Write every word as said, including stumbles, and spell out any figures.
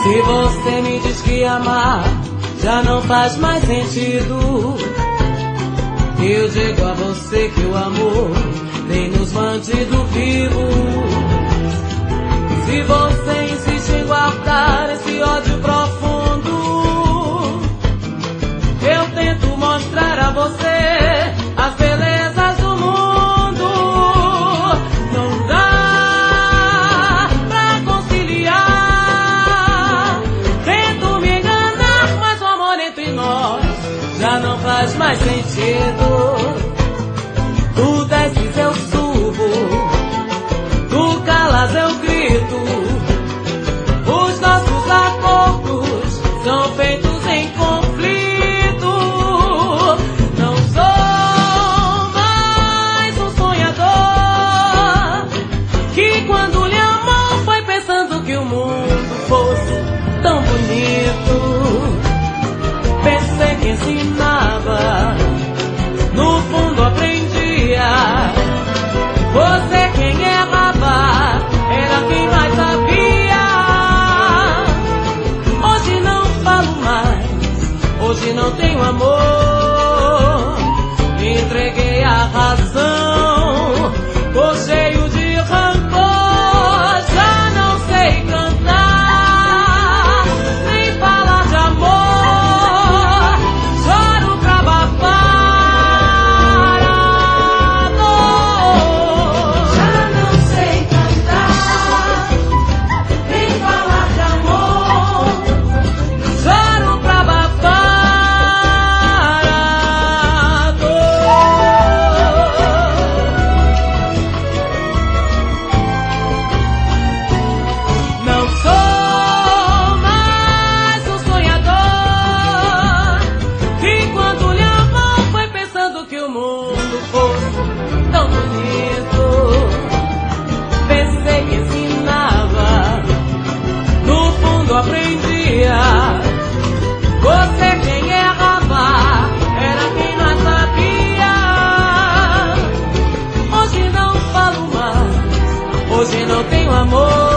Se você me diz que amar já não faz mais sentido, eu digo a você que o amor tem nos mantido vivos. Se você insiste em guardar esse ódio profundo, eu tento mostrar a você as belezas do mundo. Não dá pra conciliar, tento me enganar, mas o amor entre nós já não faz mais sentido. Tu desces, eu subo, tu calas, eu grito. Os nossos acordos são feitos em conflito. Não sou mais um sonhador que quando lhe amou foi pensando que o mundo fosse tão bonito. Pensei que ensinava, no fundo aprendia. Você quem errava era quem mais sabia. Hoje não falo mais, hoje não tenho amor. Entreguei a razão, tô cheio de rancor. Já não sei cantar, nem falar de amor. Choro pra abafar a dor. Já não sei cantar, nem falar de amor. Choro pra abafar a dor. Não sou mais um sonhador que quando lhe amou foi pensando que o mundo fosse tão bonito. Pensei que ensinava, no fundo aprendia. Você quem errava era quem mais sabia. Hoje não falo mais, hoje não tenho amor.